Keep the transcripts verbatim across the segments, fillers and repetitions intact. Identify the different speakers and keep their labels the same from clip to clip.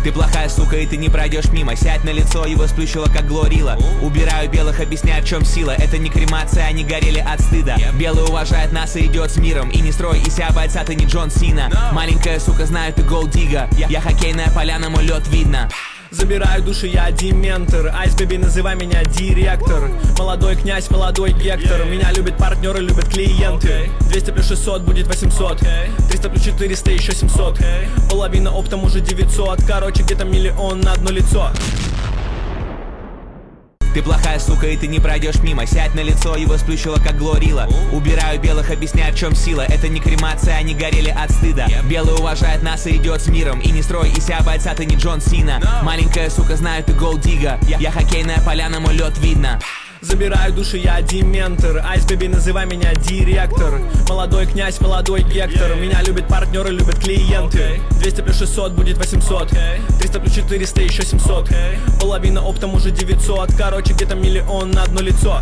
Speaker 1: Ты плохая сука, и ты не пройдешь мимо. Сядь на лицо, его сплющило, как глорила. Убираю белых, объясняю, в чем сила. Это не кремация, они горели от стыда. Белый уважает нас и идет с миром. И не строй из себя бойца, ты не Джон Сина. Маленькая сука, знаю, ты голдига. Я хоккейная поляна, мой лед видно.
Speaker 2: Забираю души, я дементор. Айс, бэби, называй меня директор. Молодой князь, молодой Гектор. Меня любят партнеры, любят клиенты. Двести плюс шестьсот будет восемьсот. Триста плюс четыреста, еще семьсот. Половина оптом уже девятьсот. Короче, где-то миллион на одно лицо.
Speaker 1: Ты плохая сука, и ты не пройдешь мимо. Сядь на лицо, его сплющило, как глорила. Убираю белых, объясняю, в чем сила. Это не кремация, они горели от стыда. Белый уважает нас и идет с миром. И не строй из себя бойца, ты не Джон Сина. Маленькая сука, знаю, ты голдига. Я хоккейная поляна, мой лед видно.
Speaker 2: Забираю души, я дементор. Айс, бэби, называй меня директор. Молодой князь, молодой Гектор. Меня любят партнеры, любят клиенты. Двести плюс шестьсот будет восемьсот. Триста плюс четыреста, еще семьсот. Половина оптом уже девятьсот. Короче, где-то миллион на одно лицо.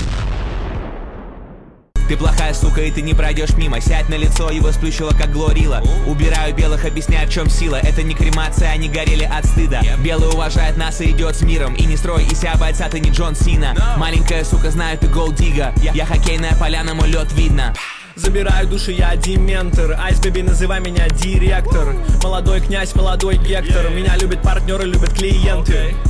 Speaker 1: Ты плохая сука, и ты не пройдешь мимо. Сядь на лицо, его сплющило, как глорила. Убираю белых, объясняю, в чем сила. Это не кремация, они горели от стыда. Белый уважает нас и идет с миром. И не строй из себя бойца, ты не Джон Сина. Маленькая сука, знаю, ты голдига. Я хоккейная поляна, мой лед видно.
Speaker 2: Забираю души, я дементор. Айс, бэби, называй меня директор. Молодой князь, молодой Гектор. Меня любят партнеры, любят клиенты.